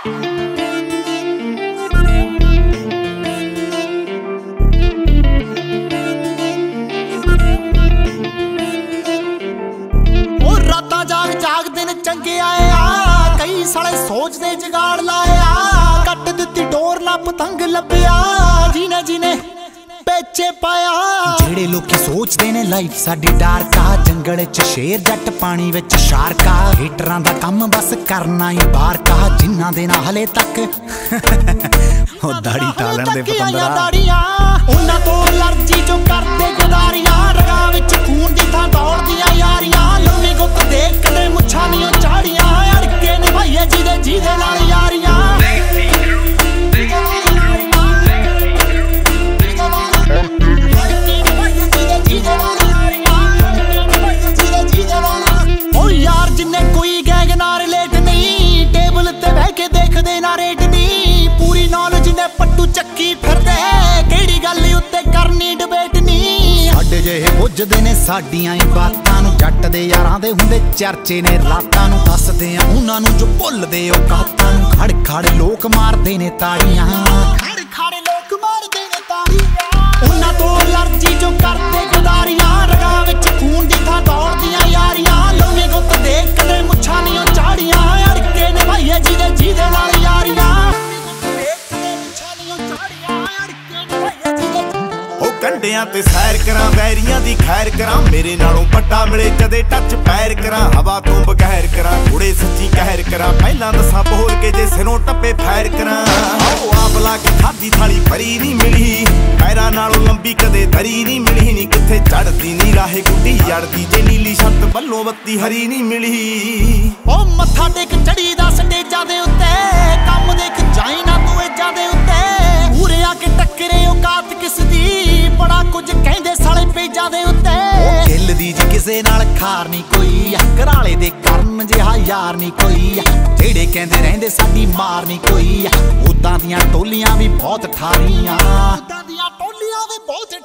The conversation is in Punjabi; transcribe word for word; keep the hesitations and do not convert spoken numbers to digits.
चंगे आए आ कई साले सोचते जगाड़ लाया कट दिती डोर ना पतंग लभ्या जीने जीने पेचे पाया जेड़े लोकी सोचते ने लाइफ साडी डार्क आ जंगल च शेर जट पानी विच शार्क आ हीटरां दा कम बस करना ही बाहर का जिन्ना दे ना हले तक ओ दाढ़ी टालण दे पतंदरा उन्हां तो एलर्जी जो करदे गदारियां रगां विच खून दी थां दौड़दियां यारियां लम्मी गुੱਤ देख कदे मुच्छां नीं झाड़ियां अड़के ने भाईए जीदे जीदे नाल यारियां ओ यार जिन्ने कोई गैंग नाल रिलेट नहीं टेबल ते बैठ के देखदे ना रेट नहीं पूरी नॉलेज ने पट्टू ਚੱਕੀ ਫਿਰਦੇ ਕਿਹੜੀ ਗੱਲ ਉੱਤੇ ਕਰਨੀ ਡਿਬੇਟ ਨਹੀਂ ਸਾਡੇ ਜਿਹੇ ਪੁੱਜਦੇ ਨੇ ਸਾਡੀਆਂ ਹੀ ਬਾਤਾਂ ਨੂੰ ਜੱਟ ਦੇ ਯਾਰਾਂ ਦੇ ਹੁੰਦੇ ਚਰਚੇ ਨੇ ਰਾਤਾਂ ਨੂੰ ਦੱਸਦੇ ਆ ਉਹਨਾਂ ਨੂੰ ਜੋ ਭੁੱਲਦੇ ਉਹ ਕਾਤਾਂ ਨੂੰ ਖੜ ਖੜ ਲੋਕ ਮਾਰਦੇ ਨੇ ਤਾੜੀਆਂ ਖੜ ਖੜ ਲੋਕ ਮਾਰਦੇ ਨੇ ਤਾੜੀਆਂ ਉਹਨਾਂ ਤੋਂ ਅਲਰਜੀ ਜੋ ਕਰਦੇ ਗਦਾਰੀਆਂ ਰਗਾਂ ਵਿੱਚ ਖੂਨ ਦੀ ਥਾਂ ਦੌੜਦੀਆਂ ਯਾਰੀਆਂ ਲੰਮੀ ਗੁੱਤ ਦੇਖ ਕਦੇ ਮੁੱਛਾਂ ਨੀਂ ਝਾੜੀਆਂ ਅੜਕੇ ਨੇ ਭਾਈਏ ਜਿਹਦੇ ਜਿਹਦੇ ਨਾਲ ਯਾਰੀਆਂ ਕੰਡਿਆਂ ਤੇ ਸੈਰ ਕਰਾਂ ਵੈਰੀਆਂ ਦੀ ਖੈਰ ਕਰਾਂ ਮੇਰੇ ਨਾਲੋਂ ਵੱਡਾ ਮਿਲੇ ਕਦੇ ਟੱਚ ਪੈਰ ਕਰਾਂ ਹਵਾ ਤੋਂ ਬਗੈਰ ਕਰਾਂ ਕੁੜੇ ਸੱਚੀ ਕਹਿਰ ਕਰਾਂ ਪਹਿਲਾਂ ਦੱਸਾਂ ਬੋਲ ਕੇ ਜੇ ਸਿਰੋਂ ਟੱਪੇ ਫੈਰ ਕਰਾਂ ਆਓ ਆਪ ਲਾ ਕੇ ਖਾਦੀ ਥਾਲੀ ਭਰੀ ਨਹੀਂ ਮਿਲੀ ਪੈਰਾਂ ਨਾਲੋਂ ਲੰਬੀ ਕਦੇ ਦਰੀ ਨਹੀਂ ਮਿਲੀ ਨਹੀਂ ਕਿੱਥੇ ਚੜਦੀ ਨਹੀਂ ਰਾਹੇ ਗੁੱਡੀ ਜੜਦੀ ਜੇ ਨੀਲੀ ਛੱਤ ਵੱਲੋਂ ਬੱਤੀ ਹਰੀ ਨਹੀਂ ਮਿਲੀ ਉਹ ਮੱਥਾ ਟੇਕ ਚੜੀ ਦਾ ਸਟੇਜਾਂ ਦੇ ਉੱਤੇ ਕੰਮ ਦੇਖ ਜਾਈ ਨਾ ਤੂੰ ਏਜਾਂ ਦੇ ਉੱਤੇ ਪੂਰੇ ਆ ਕੇ ਟੱਕਰੇ ਔਕਾਤ ਕਿਸ ਦੀ ਬੜਾ ਕੁਝ ਕਹਿੰਦੇ ਸਾਲੇ ਪੇਜਾਂ ਦੇ ਉੱਤੇ ਗਿੱਲ ਦੀ ਜੀ ਕਿਸੇ ਨਾਲ ਖਾਰ ਨਹੀਂ ਕੋਈ ਘਰਾਲੇ ਦੇ ਕਰਨ ਜਿਹਾ ਯਾਰ ਨਹੀਂ ਕੋਈ ਜਿਹੜੇ ਕਹਿੰਦੇ ਰਹਿੰਦੇ ਸਾਡੀ ਮਾਰ ਨਹੀਂ ਕੋਈ ਉਦਾਂ ਦੀਆਂ ਟੋਲੀਆਂ ਵੀ ਬਹੁਤ ਠਾਰੀਆਂ ਉਦਾਂ ਦੀਆਂ ਟੋਲੀਆਂ ਵੀ ਬਹੁਤ